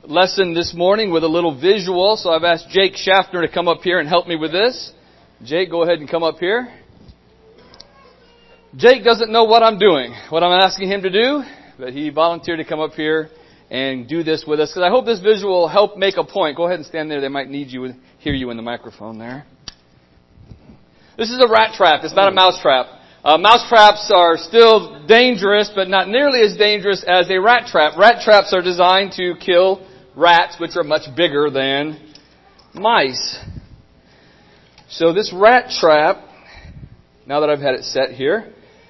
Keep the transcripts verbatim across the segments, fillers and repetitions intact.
lesson this morning with a little visual, so I've asked Jake Schaffner to come up here and help me with this. Jake, go ahead and come up here. Jake doesn't know what I'm doing, what I'm asking him to do, but he volunteered to come up here and do this with us, because I hope this visual will help make a point. Go ahead and stand there. They might need you, hear you in the microphone there. This is a rat trap. It's not a mouse trap. Uh, mouse traps are still dangerous, but not nearly as dangerous as a rat trap. Rat traps are designed to kill rats, which are much bigger than mice. So this rat trap, now that I've had it set here,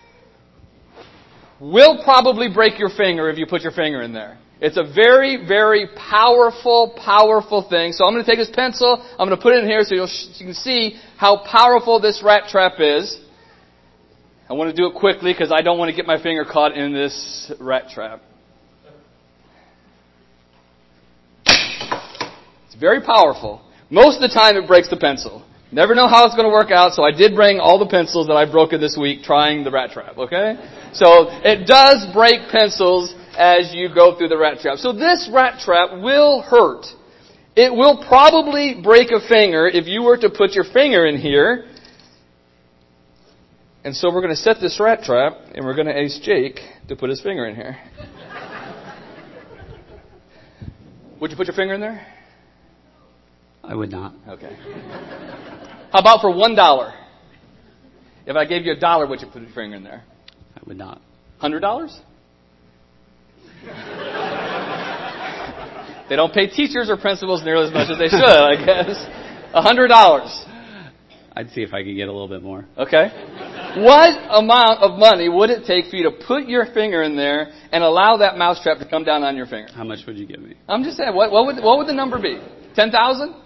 will probably break your finger if you put your finger in there. It's a very, very powerful, powerful thing. So I'm going to take this pencil, I'm going to put it in here so you'll, you can see how powerful this rat trap is. I want to do it quickly because I don't want to get my finger caught in this rat trap. It's very powerful. Most of the time it breaks the pencil. Never know how it's going to work out, so I did bring all the pencils that I've broken this week trying the rat trap, okay? So it does break pencils as you go through the rat trap. So this rat trap will hurt. It will probably break a finger if you were to put your finger in here. And so we're going to set this rat trap, and we're going to ask Jake to put his finger in here. Would you put your finger in there? I would not. Okay. How about for one dollar? If I gave you a dollar, would you put your finger in there? I would not. Hundred dollars? They don't pay teachers or principals nearly as much as they should, I guess. A hundred dollars. I'd see if I could get a little bit more. Okay. What amount of money would it take for you to put your finger in there and allow that mousetrap to come down on your finger? How much would you give me? I'm just saying, what, what would what would the number be? Ten thousand?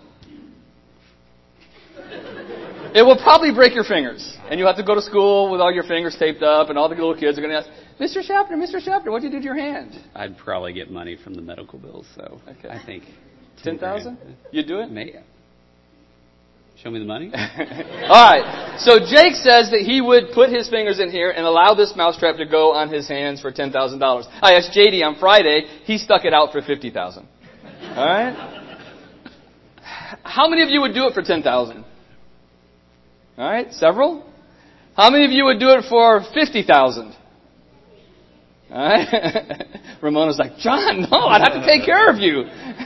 It will probably break your fingers, and you have to go to school with all your fingers taped up, and all the little kids are going to ask, Mister Schaffner, Mister Schaffner, what did you do to your hand? I'd probably get money from the medical bills, so okay. I think ten thousand. You'd do it? Maybe. Show me the money. All right. So Jake says that he would put his fingers in here and allow this mousetrap to go on his hands for ten thousand dollars. I asked J D on Friday. He stuck it out for fifty thousand dollars. All right. How many of you would do it for ten thousand dollars? All right. Several. How many of you would do it for fifty thousand dollars? All right. Ramona's like, John, no, I'd have to take care of you.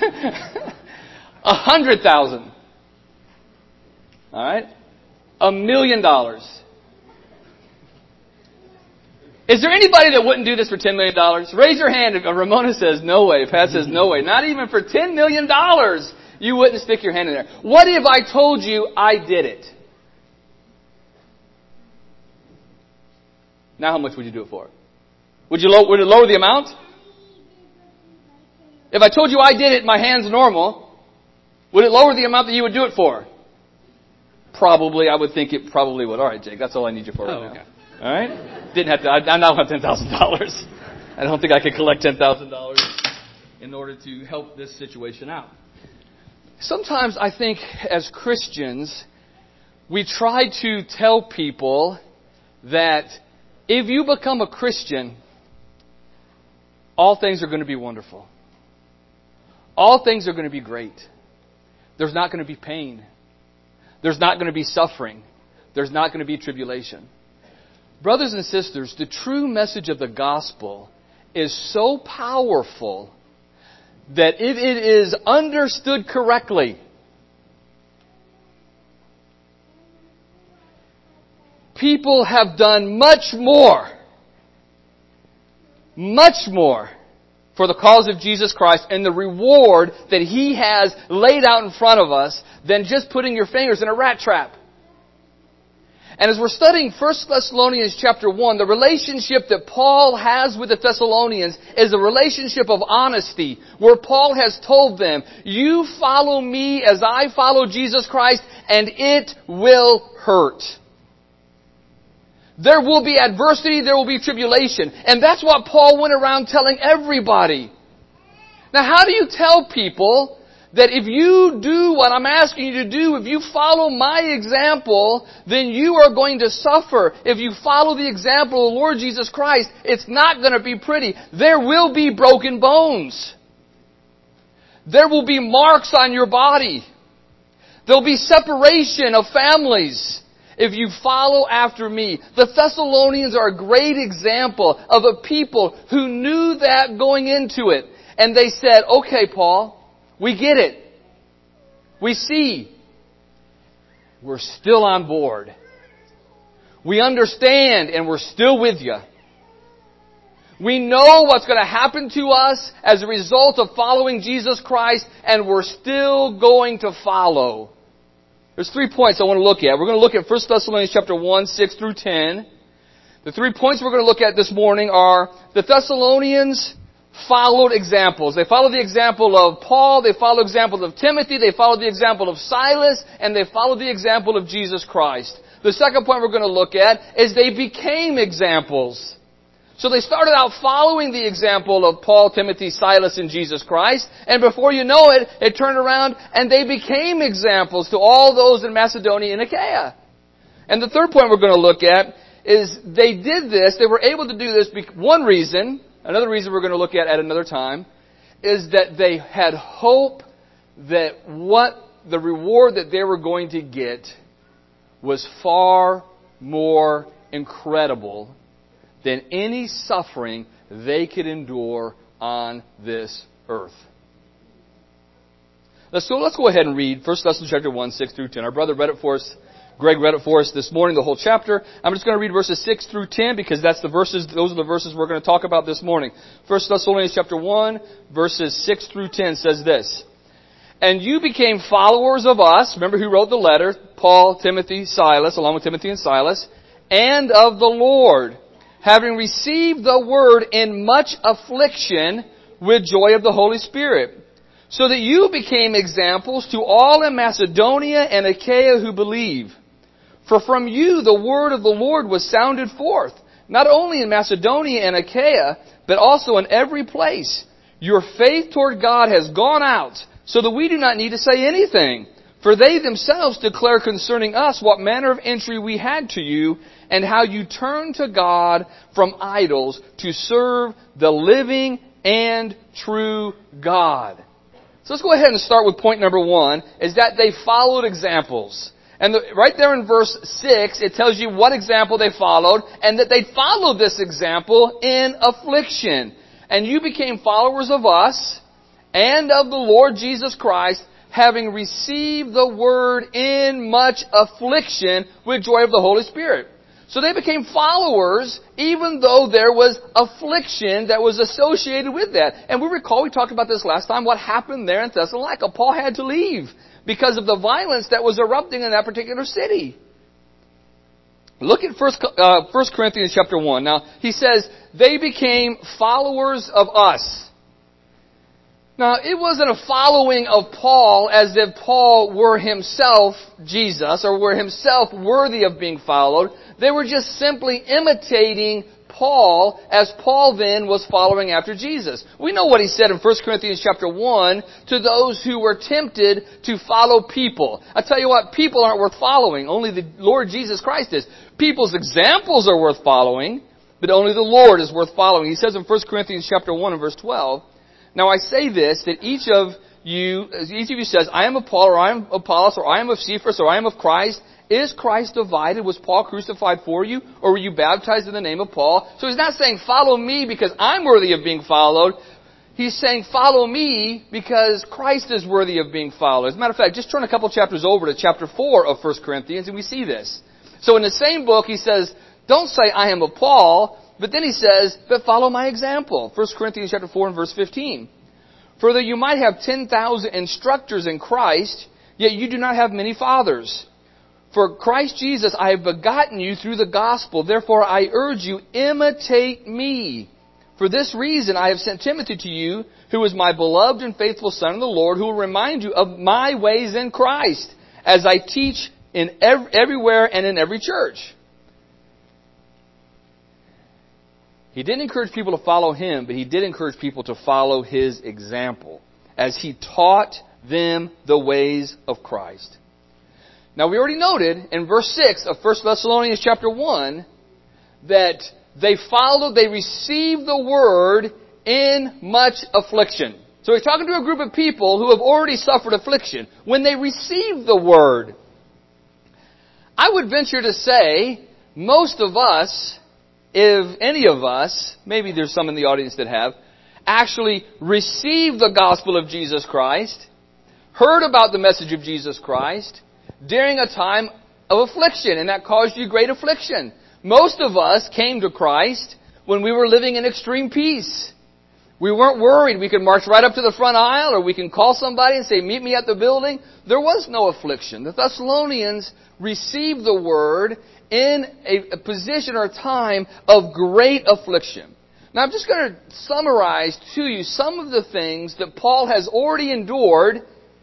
A hundred thousand. All right? A million dollars. Is there anybody that wouldn't do this for ten million dollars? Raise your hand if Ramona says no way. Pat says no way. Not even for ten million dollars you wouldn't stick your hand in there. What if I told you I did it? Now how much would you do it for? Would you low, would it lower the amount? If I told you I did it, my hand's normal, would it lower the amount that you would do it for? Probably, I would think it probably would. All right, Jake, that's all I need you for right oh, okay. now. All right? Didn't have to, I, I now have ten thousand dollars. I don't think I could collect ten thousand dollars in order to help this situation out. Sometimes I think as Christians, we try to tell people that if you become a Christian, all things are going to be wonderful. All things are going to be great. There's not going to be pain. There's not going to be suffering. There's not going to be tribulation. Brothers and sisters, the true message of the gospel is so powerful that if it is understood correctly, people have done much more, much more for the cause of Jesus Christ and the reward that He has laid out in front of us than just putting your fingers in a rat trap. And as we're studying First Thessalonians chapter one, the relationship that Paul has with the Thessalonians is a relationship of honesty, where Paul has told them, you follow me as I follow Jesus Christ, and it will hurt. There will be adversity, there will be tribulation. And that's what Paul went around telling everybody. Now, how do you tell people that if you do what I'm asking you to do, if you follow my example, then you are going to suffer? If you follow the example of the Lord Jesus Christ, it's not going to be pretty. There will be broken bones. There will be marks on your body. There'll be separation of families if you follow after me. The Thessalonians are a great example of a people who knew that going into it. And they said, okay, Paul, we get it. We see. We're still on board. We understand and we're still with you. We know what's going to happen to us as a result of following Jesus Christ, and we're still going to follow. There's three points I want to look at. We're going to look at First Thessalonians chapter one, six through ten. The three points we're going to look at this morning are the Thessalonians followed examples. They followed the example of Paul, they followed the example of Timothy, they followed the example of Silas, and they followed the example of Jesus Christ. The second point we're going to look at is they became examples. So they started out following the example of Paul, Timothy, Silas, and Jesus Christ. And before you know it, it turned around and they became examples to all those in Macedonia and Achaia. And the third point we're going to look at is they did this, they were able to do this, one reason, another reason we're going to look at at another time, is that they had hope that what the reward that they were going to get was far more incredible than any suffering they could endure on this earth. Let's go, let's go ahead and read First Thessalonians chapter one, six through ten. Our brother read it for us. Greg read it for us this morning, the whole chapter. I'm just going to read verses six through ten because that's the verses, those are the verses we're going to talk about this morning. First Thessalonians chapter one, verses six through ten says this. And you became followers of us. Remember who wrote the letter? Paul, Timothy, Silas, along with Timothy and Silas. And of the Lord, having received the word in much affliction with joy of the Holy Spirit, so that you became examples to all in Macedonia and Achaia who believe. For from you the word of the Lord was sounded forth, not only in Macedonia and Achaia, but also in every place. Your faith toward God has gone out, so that we do not need to say anything. For they themselves declare concerning us what manner of entry we had to you, and how you turned to God from idols to serve the living and true God. So let's go ahead and start with point number one, is that they followed examples. And the, right there in verse six, it tells you what example they followed, and that they followed this example in affliction. And you became followers of us and of the Lord Jesus Christ, having received the word in much affliction with joy of the Holy Spirit. So they became followers even though there was affliction that was associated with that. And we recall, we talked about this last time, what happened there in Thessalonica. Paul had to leave because of the violence that was erupting in that particular city. Look at First, uh, First Corinthians chapter one. Now, he says, they became followers of us. Now, it wasn't a following of Paul as if Paul were himself Jesus or were himself worthy of being followed. They were just simply imitating Paul as Paul then was following after Jesus. We know what he said in First Corinthians chapter one to those who were tempted to follow people. I tell you what, people aren't worth following. Only the Lord Jesus Christ is. People's examples are worth following, but only the Lord is worth following. He says in First Corinthians chapter one and verse twelve, now I say this, that each of you, each of you says, I am of Paul, or I am of Apollos, or I am of Cephas, or I am of Christ. Is Christ divided? Was Paul crucified for you? Or were you baptized in the name of Paul? So he's not saying follow me because I'm worthy of being followed. He's saying follow me because Christ is worthy of being followed. As a matter of fact, just turn a couple chapters over to chapter four of First Corinthians and we see this. So in the same book he says, don't say I am of Paul, but then he says, but follow my example. First Corinthians chapter four and verse fifteen. For that you might have ten thousand instructors in Christ, yet you do not have many fathers. For Christ Jesus I have begotten you through the gospel. Therefore I urge you, imitate me. For this reason I have sent Timothy to you, who is my beloved and faithful son in the Lord, who will remind you of my ways in Christ, as I teach in every, everywhere and in every church. He didn't encourage people to follow him, but he did encourage people to follow his example, as he taught them the ways of Christ. Now we already noted in verse six of First Thessalonians chapter one that They followed, they received the word in much affliction. So he's talking to a group of people who have already suffered affliction. When they receive the word, I would venture to say most of us, if any of us, maybe there's some in the audience that have, actually received the gospel of Jesus Christ, heard about the message of Jesus Christ during a time of affliction, and that caused you great affliction. Most of us came to Christ when we were living in extreme peace. We weren't worried. We could march right up to the front aisle, or we can call somebody and say, meet me at the building. There was no affliction. The Thessalonians received the word in a position or a time of great affliction. Now I'm just going to summarize to you some of the things that Paul has already endured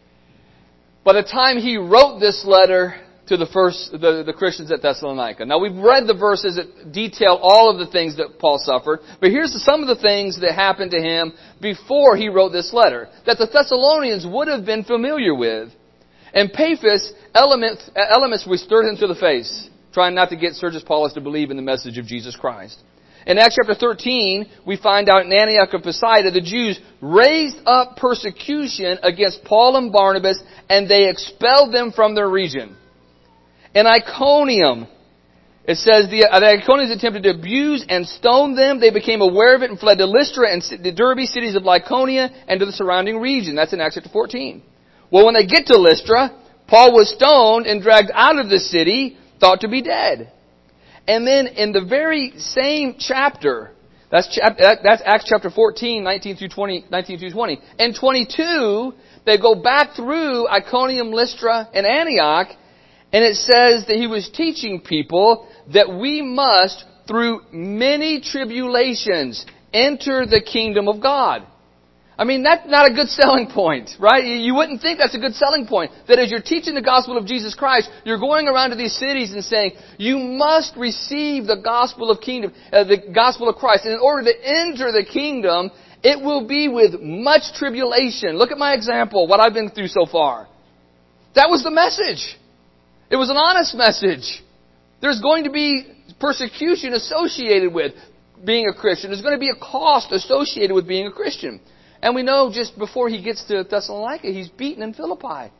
by the time he wrote this letter to the first the, the Christians at Thessalonica. Now we've read the verses that detail all of the things that Paul suffered, but here's some of the things that happened to him before he wrote this letter that the Thessalonians would have been familiar with. And Paphos, elements, elements we stirred him to the face, trying not to get Sergius Paulus to believe in the message of Jesus Christ. In Acts chapter thirteen, we find out in Antioch of Pisidia, the Jews raised up persecution against Paul and Barnabas, and they expelled them from their region. In Iconium, it says the, the Iconians attempted to abuse and stone them. They became aware of it and fled to Lystra and the Derbe, cities of Lycaonia, and to the surrounding region. That's in Acts chapter fourteen. Well, when they get to Lystra, Paul was stoned and dragged out of the city, thought to be dead. And then in the very same chapter, that's, chap, that's Acts chapter fourteen, nineteen through twenty, nineteen through twenty. And twenty-two, they go back through Iconium, Lystra, and Antioch, and it says that he was teaching people that we must, through many tribulations, enter the kingdom of God. I mean, that's not a good selling point, right? You wouldn't think that's a good selling point. That as you're teaching the gospel of Jesus Christ, you're going around to these cities and saying, you must receive the gospel of kingdom, uh, the gospel of Christ. And in order to enter the kingdom, it will be with much tribulation. Look at my example, what I've been through so far. That was the message. It was an honest message. There's going to be persecution associated with being a Christian. There's going to be a cost associated with being a Christian. And we know just before he gets to Thessalonica, he's beaten in Philippi.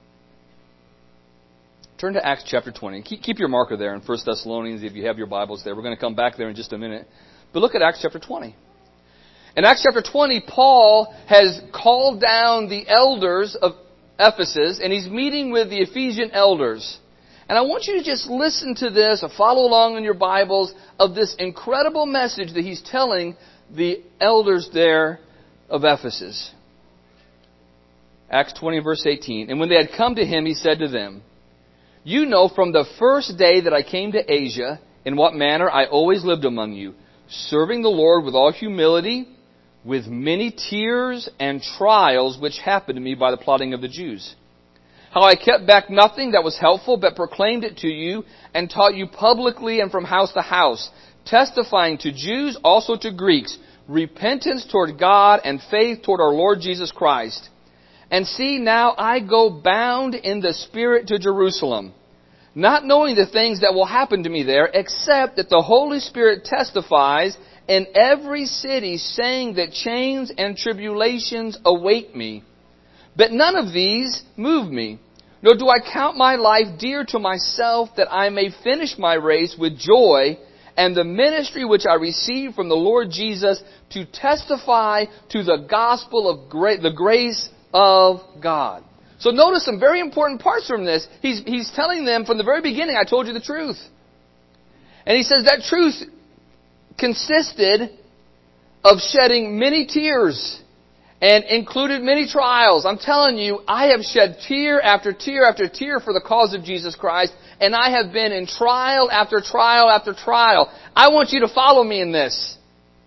Turn to Acts chapter twenty. Keep, keep your marker there in First Thessalonians if you have your Bibles there. We're going to come back there in just a minute. But look at Acts chapter twenty. In Acts chapter twenty, Paul has called down the elders of Ephesus, and he's meeting with the Ephesian elders. And I want you to just listen to this, or follow along in your Bibles, of this incredible message that he's telling the elders there of Ephesus. Acts twenty, verse eighteen. And when they had come to him, he said to them, you know from the first day that I came to Asia, in what manner I always lived among you, serving the Lord with all humility, with many tears and trials which happened to me by the plotting of the Jews. How I kept back nothing that was helpful, but proclaimed it to you, and taught you publicly and from house to house, testifying to Jews, also to Greeks, repentance toward God and faith toward our Lord Jesus Christ. And see, now I go bound in the Spirit to Jerusalem, not knowing the things that will happen to me there, except that the Holy Spirit testifies in every city, saying that chains and tribulations await me. But none of these move me, nor do I count my life dear to myself, that I may finish my race with joy, and the ministry which I received from the Lord Jesus, to testify to the gospel of gra- the grace of God. So notice some very important parts from this. He's, he's telling them from the very beginning, I told you the truth. And he says that truth consisted of shedding many tears and included many trials. I'm telling you, I have shed tear after tear after tear for the cause of Jesus Christ, and I have been in trial after trial after trial. I want you to follow me in this.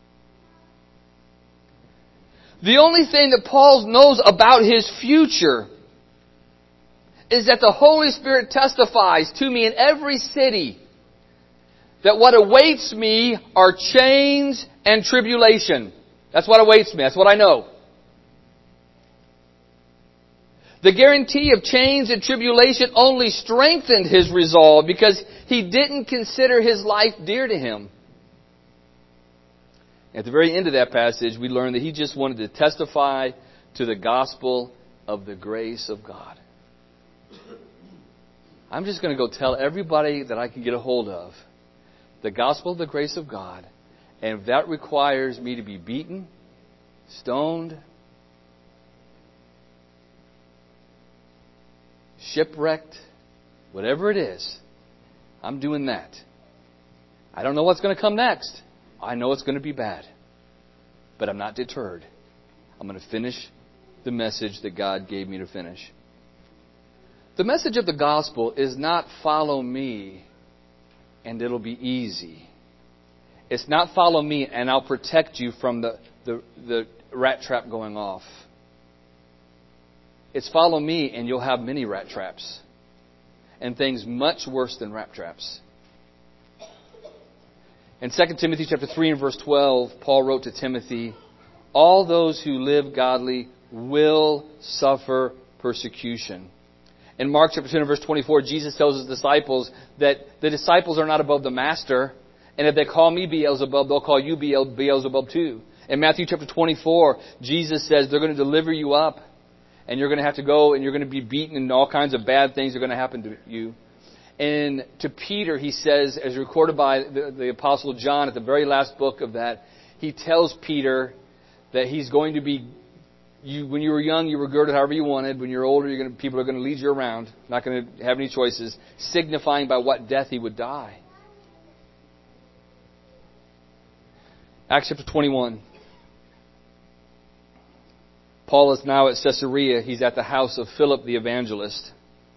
The only thing that Paul knows about his future is that the Holy Spirit testifies to me in every city that what awaits me are chains and tribulation. That's what awaits me. That's what I know. The guarantee of chains and tribulation only strengthened his resolve because he didn't consider his life dear to him. At the very end of that passage, we learn that he just wanted to testify to the gospel of the grace of God. I'm just going to go tell everybody that I can get a hold of the gospel of the grace of God. And if that requires me to be beaten, stoned, shipwrecked, whatever it is, I'm doing that. I don't know what's going to come next. I know it's going to be bad. But I'm not deterred. I'm going to finish the message that God gave me to finish. The message of the gospel is not follow me and it'll be easy. It's not follow me and I'll protect you from the, the, the rat trap going off. It's follow me and you'll have many rat traps. And things much worse than rat traps. In Second Timothy chapter three and verse twelve, Paul wrote to Timothy, all those who live godly will suffer persecution. In Mark chapter two and verse twenty-four, Jesus tells his disciples that the disciples are not above the master. And if they call me Beelzebub, they'll call you Beelzebub too. In Matthew chapter twenty-four, Jesus says they're going to deliver you up. And you're going to have to go and you're going to be beaten and all kinds of bad things are going to happen to you. And to Peter, he says, as recorded by the, the Apostle John at the very last book of that, he tells Peter that he's going to be, you, when you were young, you were girded however you wanted. When you're older, you're going to, people are going to lead you around, not going to have any choices, signifying by what death he would die. Acts chapter twenty-one. Paul is now at Caesarea. He's at the house of Philip the evangelist.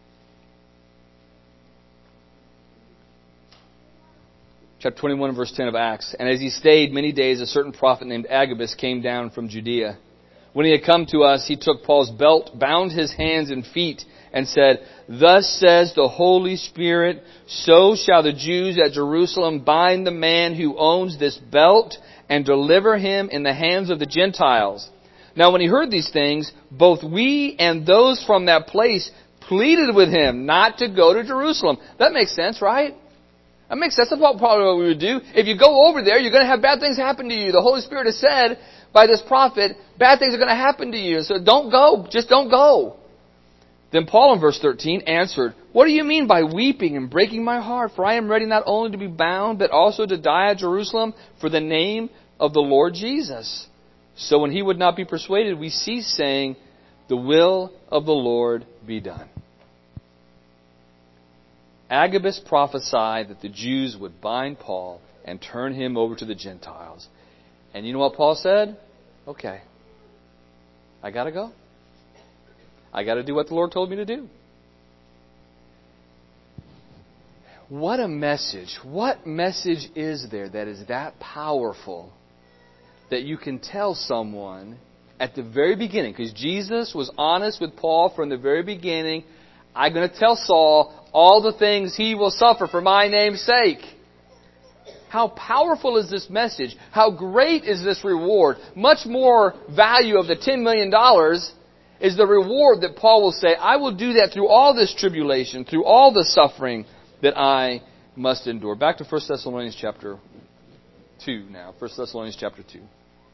Chapter twenty-one, verse ten of Acts. And as he stayed many days, a certain prophet named Agabus came down from Judea. When he had come to us, he took Paul's belt, bound his hands and feet, and said, thus says the Holy Spirit, so shall the Jews at Jerusalem bind the man who owns this belt and deliver him in the hands of the Gentiles. Now when he heard these things, both we and those from that place pleaded with him not to go to Jerusalem. That makes sense, right? That makes sense. That's probably what we would do. If you go over there, you're going to have bad things happen to you. The Holy Spirit has said by this prophet, bad things are going to happen to you. So don't go. Just don't go. Then Paul in verse thirteen answered, what do you mean by weeping and breaking my heart? For I am ready not only to be bound, but also to die at Jerusalem for the name of the Lord Jesus. So when he would not be persuaded, we ceased saying, the will of the Lord be done. Agabus prophesied that the Jews would bind Paul and turn him over to the Gentiles. And you know what Paul said? Okay. I got to go. I got to do what the Lord told me to do. What a message. What message is there that is that powerful that you can tell someone at the very beginning? Because Jesus was honest with Paul from the very beginning. I'm going to tell Saul all the things he will suffer for my name's sake. How powerful is this message? How great is this reward? Much more value of the ten million dollars is the reward that Paul will say, I will do that through all this tribulation, through all the suffering that I must endure. Back to First Thessalonians chapter two now. First Thessalonians chapter two.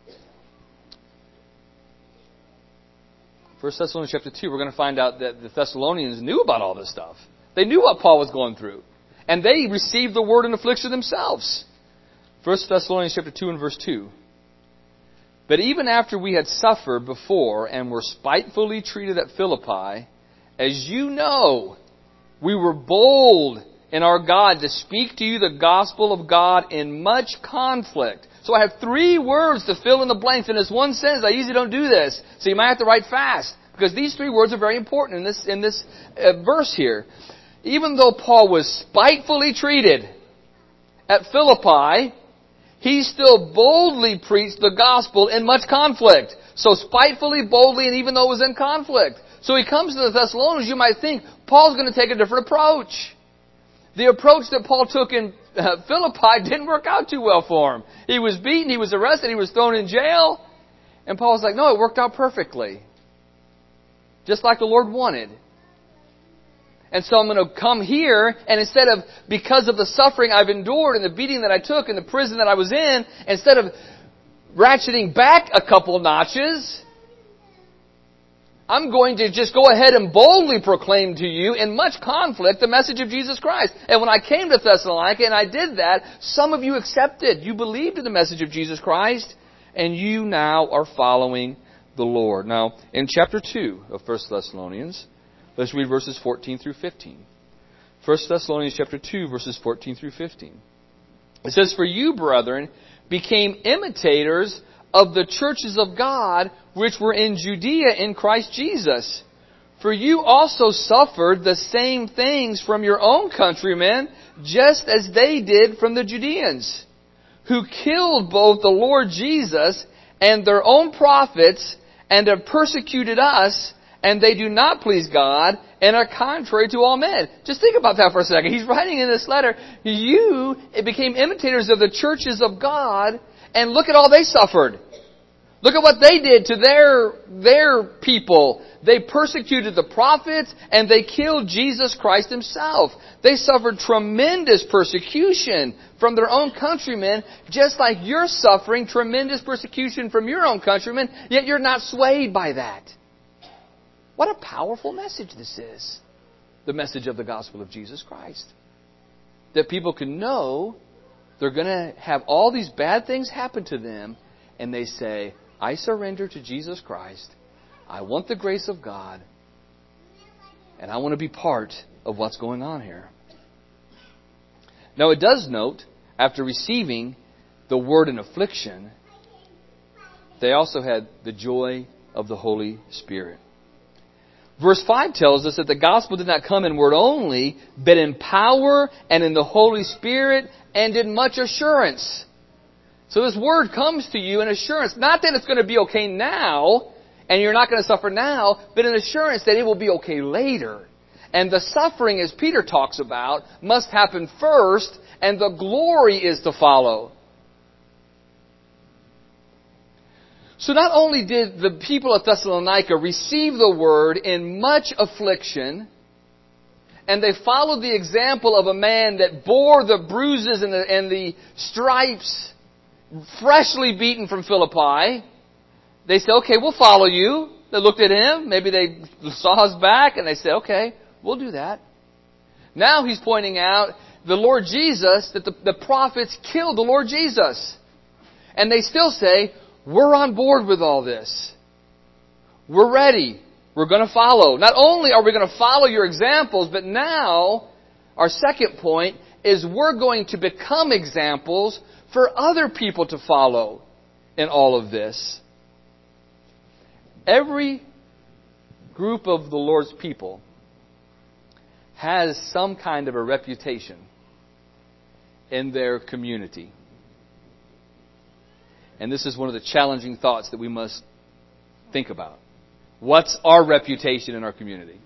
First Thessalonians chapter two, we're going to find out that the Thessalonians knew about all this stuff. They knew what Paul was going through. And they received the word in affliction themselves. First Thessalonians chapter two and verse two. But even after we had suffered before and were spitefully treated at Philippi, as you know, we were bold in our God to speak to you the gospel of God in much conflict. So I have three words to fill in the blanks in this one sentence. I usually don't do this. So you might have to write fast, because these three words are very important in this, in this uh, verse here. Even though Paul was spitefully treated at Philippi, he still boldly preached the gospel in much conflict. So spitefully, boldly, and even though it was in conflict. So he comes to the Thessalonians, you might think, Paul's going to take a different approach. The approach that Paul took in uh, Philippi didn't work out too well for him. He was beaten, he was arrested, he was thrown in jail. And Paul's like, no, it worked out perfectly. Just like the Lord wanted. And so I'm going to come here, and instead of, because of the suffering I've endured and the beating that I took and the prison that I was in, instead of ratcheting back a couple notches, I'm going to just go ahead and boldly proclaim to you in much conflict the message of Jesus Christ. And when I came to Thessalonica and I did that, some of you accepted. You believed in the message of Jesus Christ, and you now are following the Lord. Now, in chapter two of First Thessalonians, let's read verses fourteen through fifteen. First Thessalonians chapter two, verses fourteen through fifteen. It says, "For you, brethren, became imitators of the churches of God which were in Judea in Christ Jesus. For you also suffered the same things from your own countrymen, just as they did from the Judeans, who killed both the Lord Jesus and their own prophets, and have persecuted us, and they do not please God, and are contrary to all men." Just think about that for a second. He's writing in this letter, you became imitators of the churches of God, and look at all they suffered. Look at what they did to their, their people. They persecuted the prophets, and they killed Jesus Christ Himself. They suffered tremendous persecution from their own countrymen, just like you're suffering tremendous persecution from your own countrymen, yet you're not swayed by that. What a powerful message this is. The message of the gospel of Jesus Christ. That people can know they're going to have all these bad things happen to them, and they say, I surrender to Jesus Christ. I want the grace of God, and I want to be part of what's going on here. Now it does note, after receiving the word in affliction, they also had the joy of the Holy Spirit. Verse five tells us that the gospel did not come in word only, but in power and in the Holy Spirit and in much assurance. So this word comes to you in assurance. Not that it's going to be okay now, and you're not going to suffer now, but an assurance that it will be okay later. And the suffering, as Peter talks about, must happen first, and the glory is to follow. So not only did the people of Thessalonica receive the word in much affliction, and they followed the example of a man that bore the bruises and the, and the stripes, freshly beaten from Philippi, they said, okay, we'll follow you. They looked at him, maybe they saw his back, and they said, okay, we'll do that. Now he's pointing out the Lord Jesus, that the, the prophets killed the Lord Jesus. And they still say, we're on board with all this. We're ready. We're going to follow. Not only are we going to follow your examples, but now, our second point is we're going to become examples for other people to follow in all of this. Every group of the Lord's people has some kind of a reputation in their community. And this is one of the challenging thoughts that we must think about. What's our reputation in our community?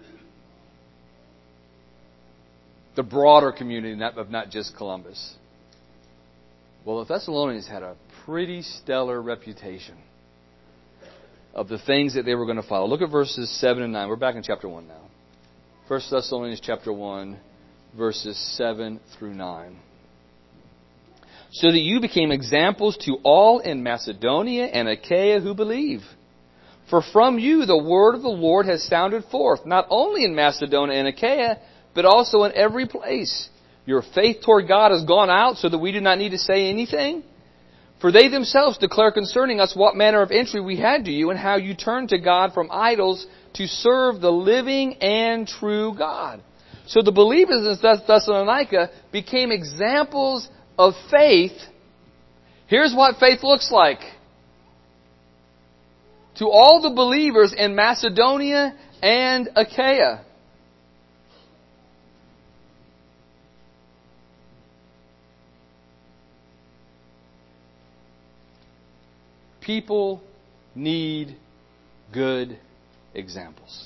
The broader community, not, of not just Columbus. Well, the Thessalonians had a pretty stellar reputation of the things that they were going to follow. Look at verses seven and nine. We're back in chapter one now. First Thessalonians chapter one, verses seven through nine. So that you became examples to all in Macedonia and Achaia who believe. For from you the word of the Lord has sounded forth, not only in Macedonia and Achaia, but also in every place. Your faith toward God has gone out, so that we do not need to say anything. For they themselves declare concerning us what manner of entry we had to you, and how you turned to God from idols to serve the living and true God. So the believers in Thessalonica became examples of faith. Here's what faith looks like. To all the believers in Macedonia and Achaia. People need good examples.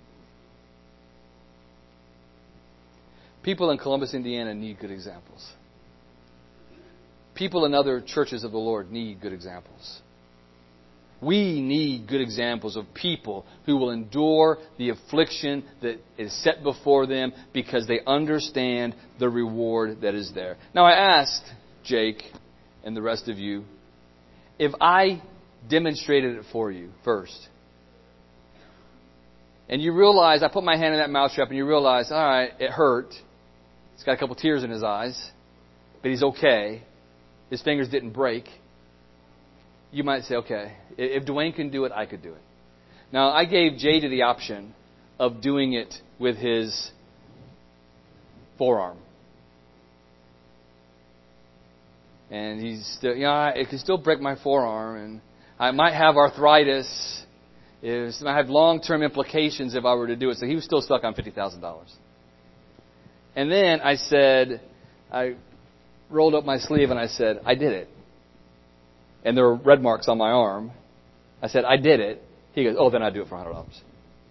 People in Columbus, Indiana need good examples. People in other churches of the Lord need good examples. We need good examples of people who will endure the affliction that is set before them because they understand the reward that is there. Now I asked Jake and the rest of you, if I demonstrated it for you first, And you realize, I put my hand in that mousetrap, and you realize, all right, it hurt. He's got a couple tears in his eyes, but he's okay. His fingers didn't break. You might say, okay, if Dwayne can do it, I could do it. Now, I gave J D the option of doing it with his forearm. And he's still, you know, it could still break my forearm, and I might have arthritis. It might have long-term implications if I were to do it. So he was still stuck on fifty thousand dollars. And then I said, I rolled up my sleeve and I said, I did it. And there were red marks on my arm. I said, I did it. He goes, oh, then I'd do it for one hundred dollars.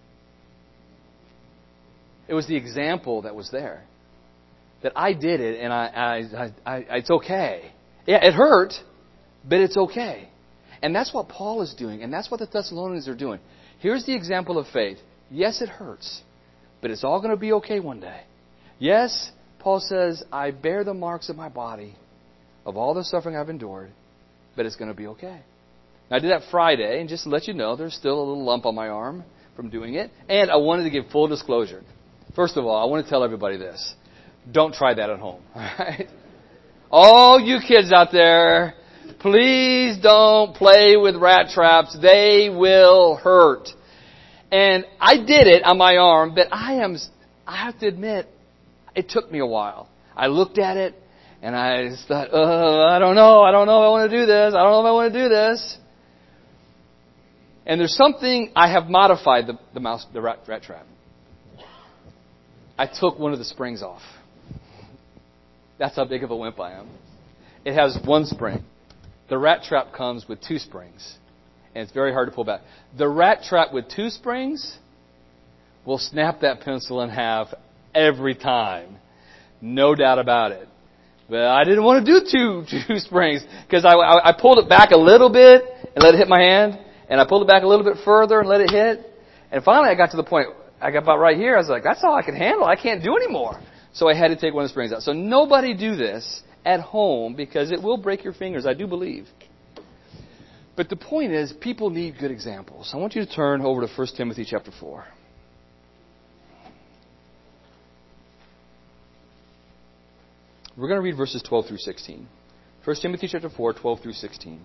It was the example that was there. That I did it, and I, I, I, I, it's okay. Yeah, it hurt, but it's okay. And that's what Paul is doing, and that's what the Thessalonians are doing. Here's the example of faith. Yes, it hurts, but it's all going to be okay one day. Yes, Paul says, I bear the marks of my body of all the suffering I've endured, but it's going to be okay. Now, I did that Friday, and just to let you know, there's still a little lump on my arm from doing it. And I wanted to give full disclosure. First of all, I want to tell everybody this. Don't try that at home. All right? All you kids out there, please don't play with rat traps. They will hurt. And I did it on my arm, but I am, I have to admit, it took me a while. I looked at it, and I just thought, oh, I don't know. I don't know if I want to do this. I don't know if I want to do this. And there's something, I have modified the, the mouse, the rat, rat trap. I took one of the springs off. That's how big of a wimp I am. It has one spring. The rat trap comes with two springs. And it's very hard to pull back. The rat trap with two springs will snap that pencil in half every time. No doubt about it. But I didn't want to do two, two springs because I, I, I pulled it back a little bit and let it hit my hand. And I pulled it back a little bit further and let it hit. And finally I got to the point, I got about right here. I was like, that's all I can handle. I can't do anymore. So I had to take one of the springs out. So nobody do this at home because it will break your fingers, I do believe. But the point is, people need good examples. I want you to turn over to First Timothy chapter four. We're going to read verses twelve through sixteen. First Timothy chapter four, twelve through sixteen.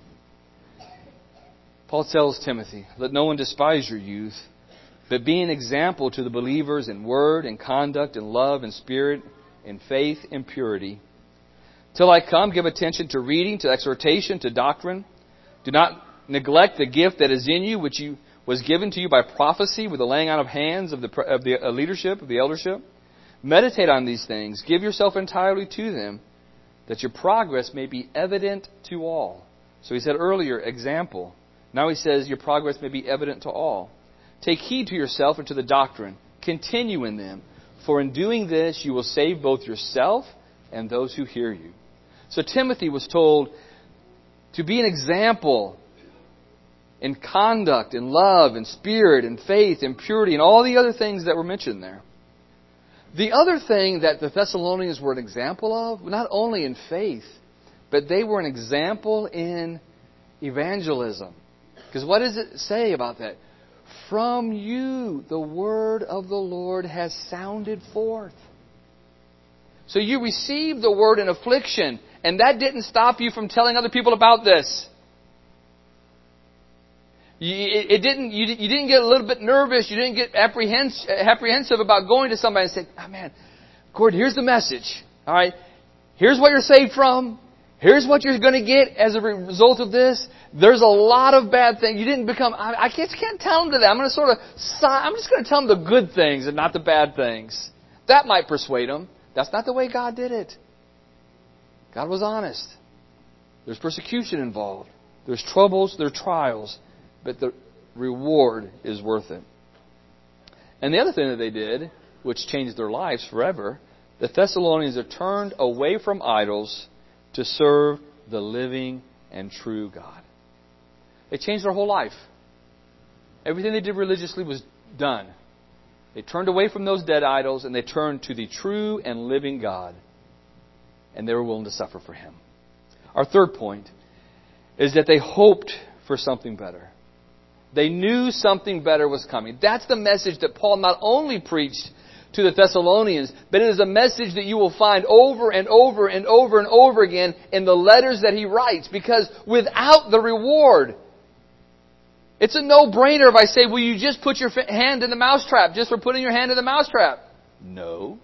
Paul tells Timothy, let no one despise your youth, but be an example to the believers in word and conduct and love and spirit, in faith and purity. Till I come, give attention to reading, to exhortation, to doctrine. Do not neglect the gift that is in you, which you was given to you by prophecy with the laying on of hands of the, of the leadership, of the eldership. Meditate on these things. Give yourself entirely to them, that your progress may be evident to all. So he said earlier, example. Now he says your progress may be evident to all. Take heed to yourself and to the doctrine. Continue in them. For in doing this, you will save both yourself and those who hear you. So Timothy was told to be an example in conduct, in love, in spirit, in faith, in purity, and all the other things that were mentioned there. The other thing that the Thessalonians were an example of, not only in faith, but they were an example in evangelism. Because what does it say about that? From you, the word of the Lord has sounded forth. So you received the word in affliction, and that didn't stop you from telling other people about this. You, it, it didn't. You, you didn't get a little bit nervous. You didn't get apprehens- apprehensive about going to somebody and saying, "Oh man, Gordon, here's the message. All right, here's what you're saved from. Here's what you're going to get as a result of this. There's a lot of bad things. You didn't become. I, I can't, can't tell them to that. I'm going to sort of. I'm just going to tell them the good things and not the bad things. That might persuade them. That's not the way God did it. God was honest. There's persecution involved. There's troubles. There's trials. But the reward is worth it. And the other thing that they did, which changed their lives forever, the Thessalonians had turned away from idols to serve the living and true God. They changed their whole life. Everything they did religiously was done. They turned away from those dead idols and they turned to the true and living God. And they were willing to suffer for Him. Our third point is that they hoped for something better. They knew something better was coming. That's the message that Paul not only preached to the Thessalonians, but it is a message that you will find over and over and over and over again in the letters that he writes. Because without the reward, it's a no-brainer if I say, will you just put your hand in the mousetrap just for putting your hand in the mousetrap? No.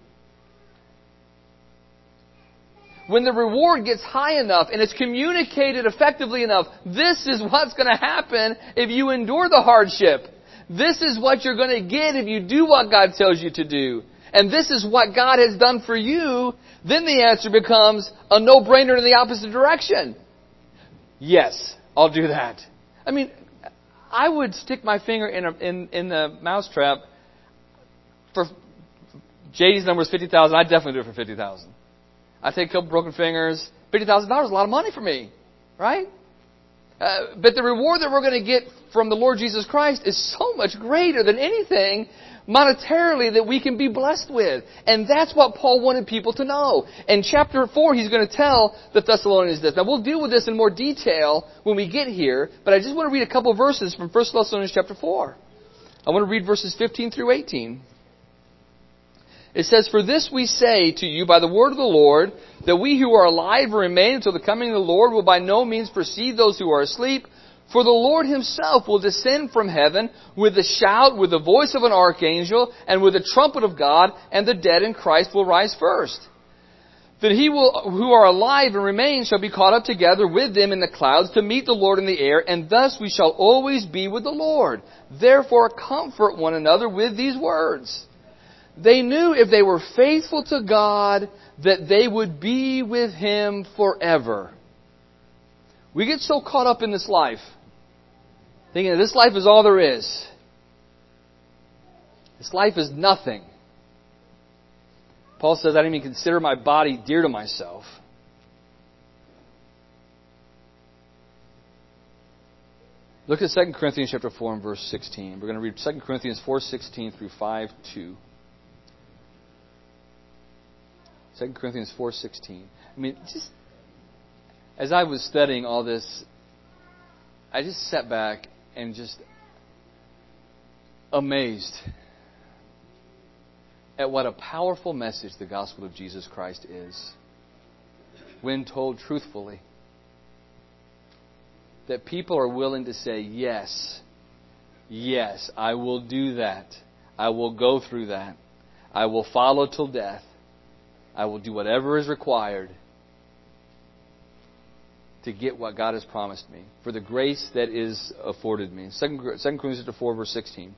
When the reward gets high enough and it's communicated effectively enough, this is what's going to happen if you endure the hardship. This is what you're going to get if you do what God tells you to do. And this is what God has done for you. Then the answer becomes a no-brainer in the opposite direction. Yes, I'll do that. I mean, I would stick my finger in a, in, in the mousetrap for J D's number is fifty thousand. I'd definitely do it for fifty thousand. I take a couple broken fingers. fifty thousand dollars is a lot of money for me, right? Uh, but the reward that we're going to get from the Lord Jesus Christ is so much greater than anything monetarily that we can be blessed with. And that's what Paul wanted people to know. In chapter four, he's going to tell the Thessalonians this. Now, we'll deal with this in more detail when we get here, but I just want to read a couple of verses from First Thessalonians chapter four. I want to read verses fifteen through eighteen. It says, "For this we say to you by the word of the Lord, that we who are alive and remain until the coming of the Lord will by no means precede those who are asleep. For the Lord himself will descend from heaven with a shout, with the voice of an archangel, and with the trumpet of God, and the dead in Christ will rise first. Then he will, who are alive and remain shall be caught up together with them in the clouds to meet the Lord in the air, and thus we shall always be with the Lord. Therefore comfort one another with these words." They knew if they were faithful to God that they would be with Him forever. We get so caught up in this life, thinking that this life is all there is. This life is nothing. Paul says, I don't even consider my body dear to myself. Look at Second Corinthians chapter four and verse sixteen. We're going to read Second Corinthians four sixteen through five two. Second Corinthians four sixteen. I mean, just as I was studying all this, I just sat back and just amazed at what a powerful message the gospel of Jesus Christ is when told truthfully. That people are willing to say, yes, yes, I will do that. I will go through that. I will follow till death. I will do whatever is required to get what God has promised me, for the grace that is afforded me. Second Corinthians four, verse sixteen.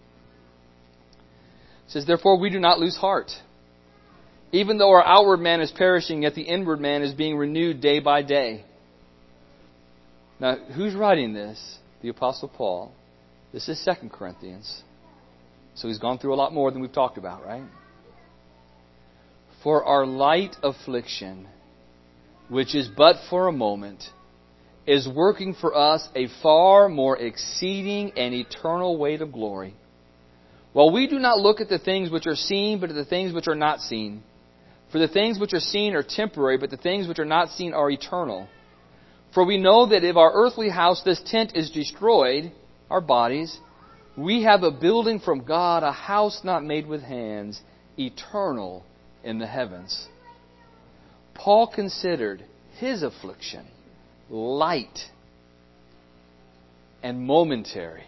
It says, "Therefore we do not lose heart. Even though our outward man is perishing, yet the inward man is being renewed day by day." Now, who's writing this? The Apostle Paul. This is Second Corinthians. So he's gone through a lot more than we've talked about, right? "For our light affliction, which is but for a moment, is working for us a far more exceeding and eternal weight of glory. While we do not look at the things which are seen, but at the things which are not seen. For the things which are seen are temporary, but the things which are not seen are eternal. For we know that if our earthly house, this tent, is destroyed, our bodies, we have a building from God, a house not made with hands, eternal in the heavens." Paul considered his affliction light and momentary.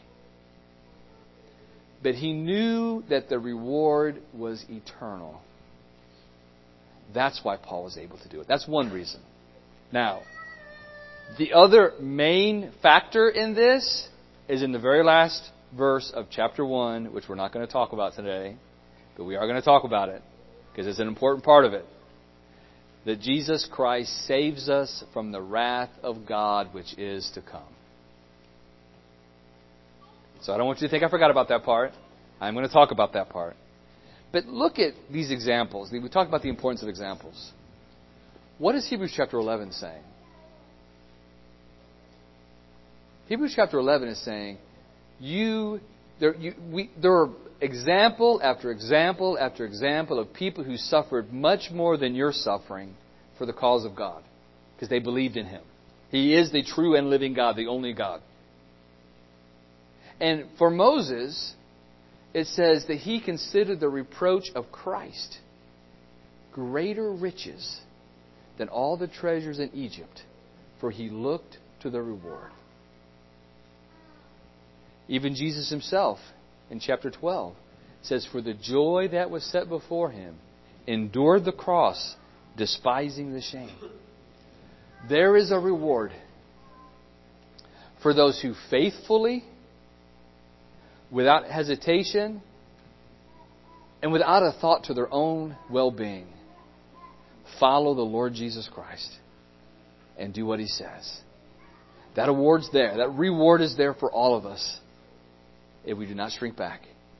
But he knew that the reward was eternal. That's why Paul was able to do it. That's one reason. Now, the other main factor in this is in the very last verse of chapter one, which we're not going to talk about today, but we are going to talk about it because it's an important part of it. That Jesus Christ saves us from the wrath of God which is to come. So I don't want you to think I forgot about that part. I'm going to talk about that part. But look at these examples. We talked about the importance of examples. What is Hebrews chapter eleven saying? Hebrews chapter eleven is saying, you, there, you, we, there are example after example after example of people who suffered much more than you're suffering for the cause of God, because they believed in Him. He is the true and living God, the only God. And for Moses, it says that he considered the reproach of Christ greater riches than all the treasures in Egypt, for he looked to the reward. Even Jesus himself, in chapter twelve, says, for the joy that was set before him, endured the cross, despising the shame. There is a reward for those who faithfully, without hesitation, and without a thought to their own well-being, follow the Lord Jesus Christ and do what He says. That award's there. That reward is there for all of us if we do not shrink back.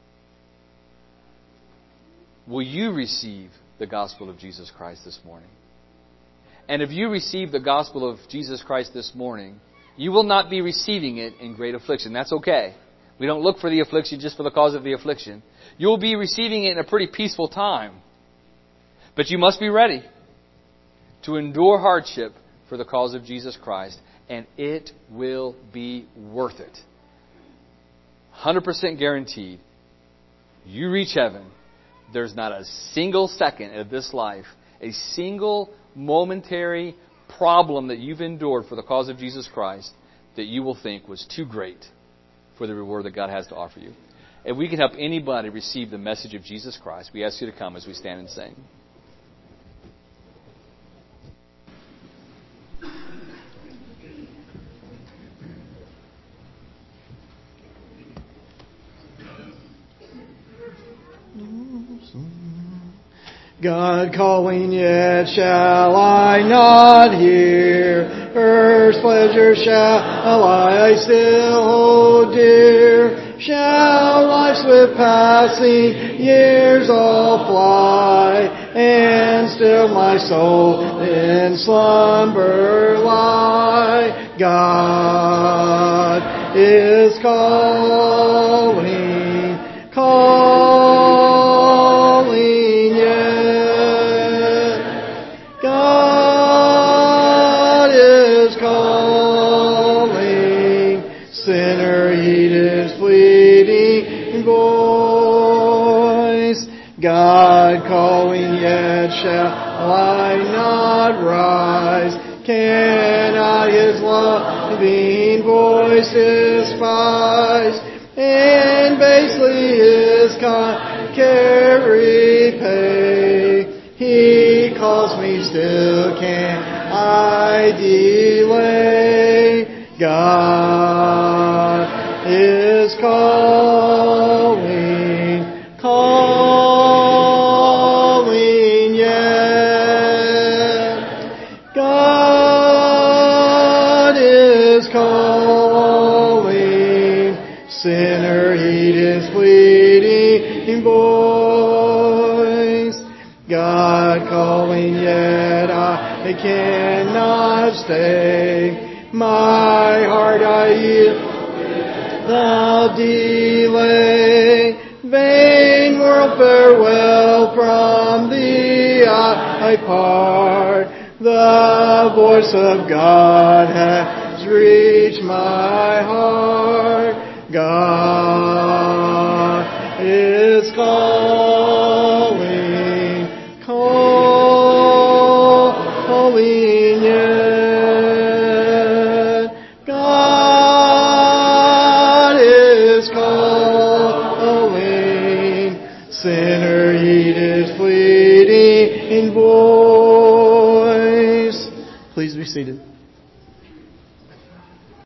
Will you receive the gospel of Jesus Christ this morning? And if you receive the gospel of Jesus Christ this morning, you will not be receiving it in great affliction. That's okay. We don't look for the affliction just for the cause of the affliction. You'll be receiving it in a pretty peaceful time. But you must be ready to endure hardship for the cause of Jesus Christ, and it will be worth it. one hundred percent guaranteed. You reach heaven, there's not a single second of this life, a single momentary problem that you've endured for the cause of Jesus Christ that you will think was too great for the reward that God has to offer you. If we can help anybody receive the message of Jesus Christ, we ask you to come as we stand and sing. God calling, yet shall I not hear. Earth's pleasure shall I still hold dear. Shall life's swift passing years all fly, and still my soul in slumber lie. God is calling, calling yet. God is calling, sinner heed His pleading voice. God calling, yet shall I not rise. Cannot His loving voice despise, and basely His kind care repay. He calls me, still can I delay. God is calling, calling yet. God is calling, sinner heed His pleading voice. God calling, yet I cannot stay. My heart I yield, thou delay. Vain world, farewell, from thee I part. The voice of God has reached my heart. God is calling, calling yet. God is calling, sinner heed His pleading voice. Please be seated.